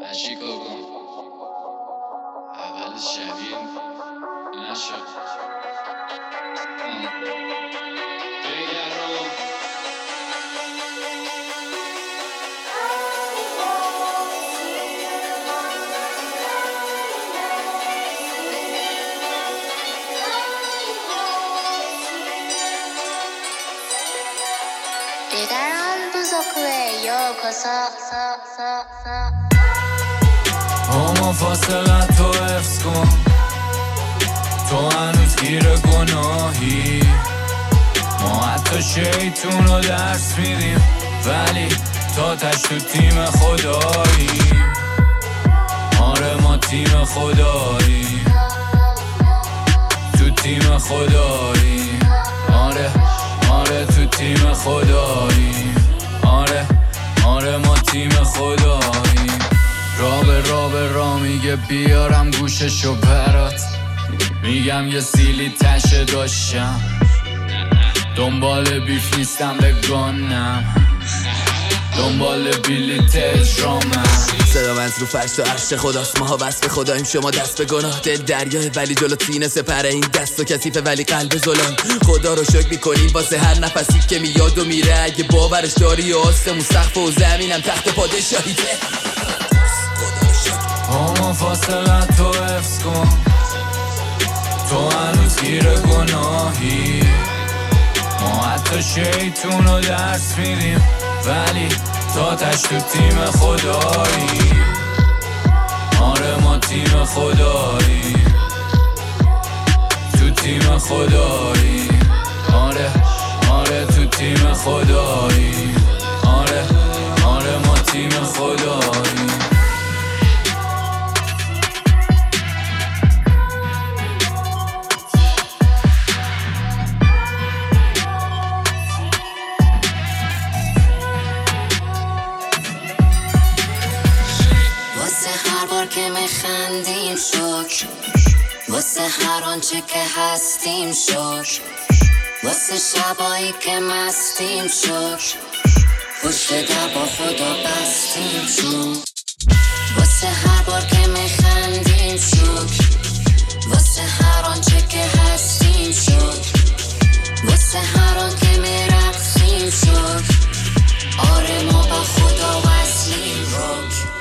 چیکار کنم اول شبیه نشد بگرم リダラン部族へようこそ اما فاصلت تو حفظ کن تو هنوز گیر گناهی ما حتی شیطون رو درس میدیم ولی تا تش تو تیم خدایی آره ما تیم خدایی تو تیم خدایی آره تو تیم خدایی آره ما تیم خدایی را میگه بیارم گوششو برات میگم یه سیلی تشه داشتم دنبال بیف نیستم بگانم دنبال بیلیت اجرامم صدا منز رو فرش و عرش خداست ماها وصف خداییم شما دست به گناه دل دریاه ولی جلو سینه سپره این دست و کثیفه ولی قلب زلان خدا رو شکر میکنیم واسه هر نفسی که میاد و میره اگه باورش داری آسمون سقف و زمینم تخت پادشاهیته اما فاصلت تو حفظ کن تو هنوز گیر گناهی ما حتی شیطون رو درس میدیم ولی تا تش تو تیم خدایی آره ما تیم خدایی تو تیم خدایی آره تو تیم خدایی آره ما تیم خدایی واسه هر بار که میخندیم شکر واسه هر آنچه که هستیم شکر واسه شبایی که مستیم شکر پشت در با خدا بستیم شکر واسه هر بار که میخندیم شکر واسه هر آنچه که هستیم شکر واسه هر آن که میرقصیم شکر آره ما با خدا وصلیم رک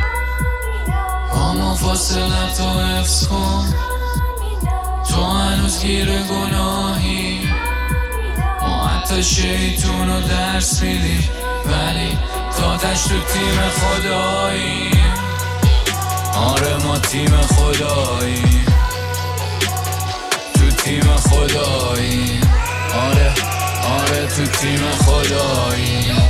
اما فاصلت تو حفظ کن تو هنوز گیر گناهی ما حتی شیطون رو درس میدیم ولی تا تش تو تیم خدایی آره ما تیم خدایی تو تیم خدایی آره تو تیم خدایی